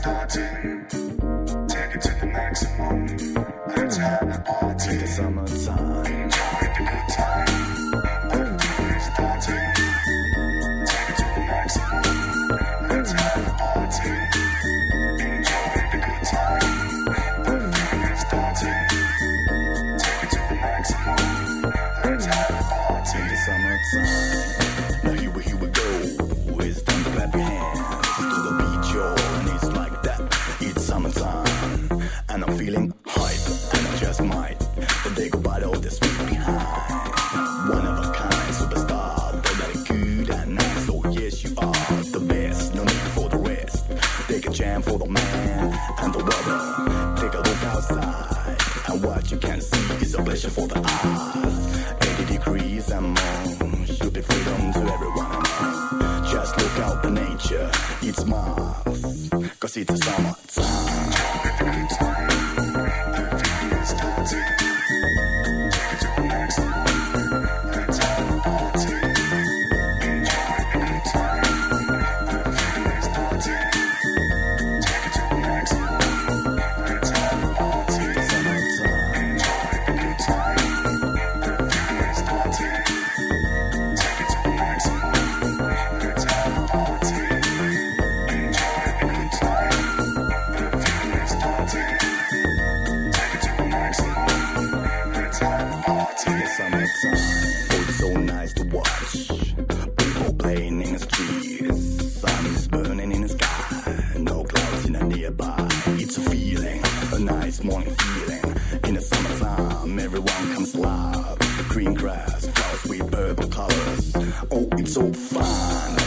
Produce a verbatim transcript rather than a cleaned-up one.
starting. Take it to the maximum. Let's have a party. In the summertime. Enjoy the good time. Everything is starting. Take it to the maximum. Let's have a party. Enjoy the good time. Everything is starting. Take it to the maximum. Let's have a party. In the summertime. Now here we, here we go. It's time to clap your hands to the beat, yo. And it's like that. It's summertime. And I'm feeling hype. And I just might. But they go by all the street behind. One of a kind superstar. They got it good and nice. So yes, you are the best. No need for the rest. Take a jam for the man and the weather. Take a look outside. And what you can see is a pleasure for the eyes. eighty degrees and more. Should be freedom to everyone I know. Just look out the nature. It smiles. Cause it's a summertime. Enjoy the good time. Everything is starting. Take it to the maximum. Let's have a party. Enjoy the good time. Everything is starting. Take it to the maximum. Let's have a party. It's summertime. Enjoy the good time. Everything is starting. Take it to the maximum. Let's have a party. Enjoy the good time. Everything is starting. Take it to the maximum. Let's have a party. In the summertime. Oh, it's so nice to watch. People playing in the streets. Sun is burning in the sky. No clouds in the nearby. It's a feeling, a nice morning feeling. In the summertime, everyone comes alive. Green grass, flowers with purple colors. Oh, it's so fun.